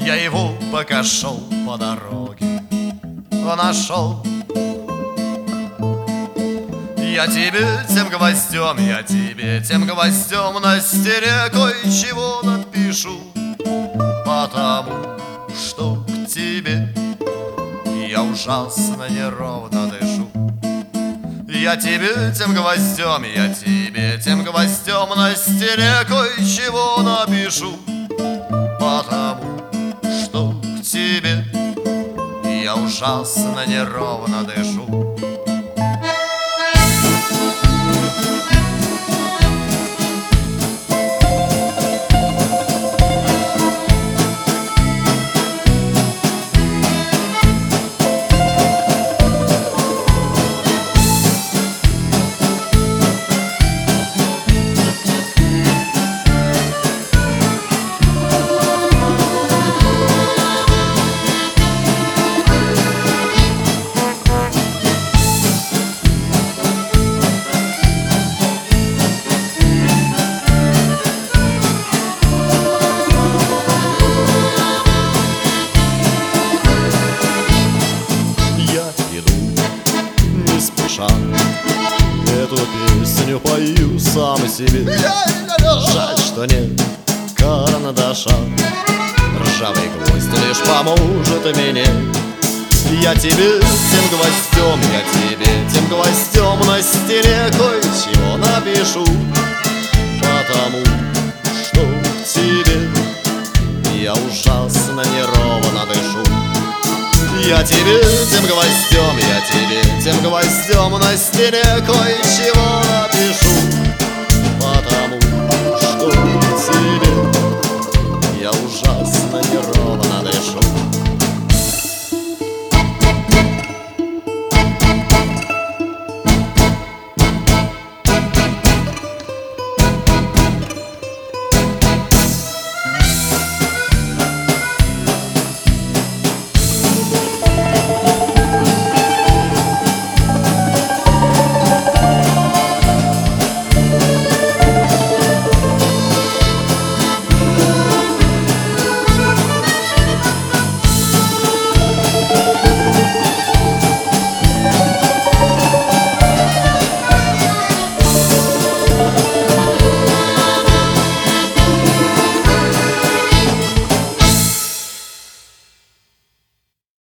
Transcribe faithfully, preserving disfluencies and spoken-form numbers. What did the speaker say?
Я его пока шел по дороге нашел. Я тебе тем гвоздем, я тебе тем гвоздем на стене кое-чего напишу, потому что к тебе я ужасно неровно дышу. Я тебе тем гвоздем, я тебе тем гвоздем на стене кое-чего напишу, потому что к тебе я ужасно неровно дышу. Эту песню пою сам себе. Жаль, что нет карандаша, ржавый гвоздь лишь поможет мне. Я тебе тем гвоздем, я тебе тем гвоздем на стене кое-чего напишу, потому что к тебе я ужасно неровно дышу. Я тебе тем гвоздем, я тебе тем гвоздем на стене кое-чего напишу,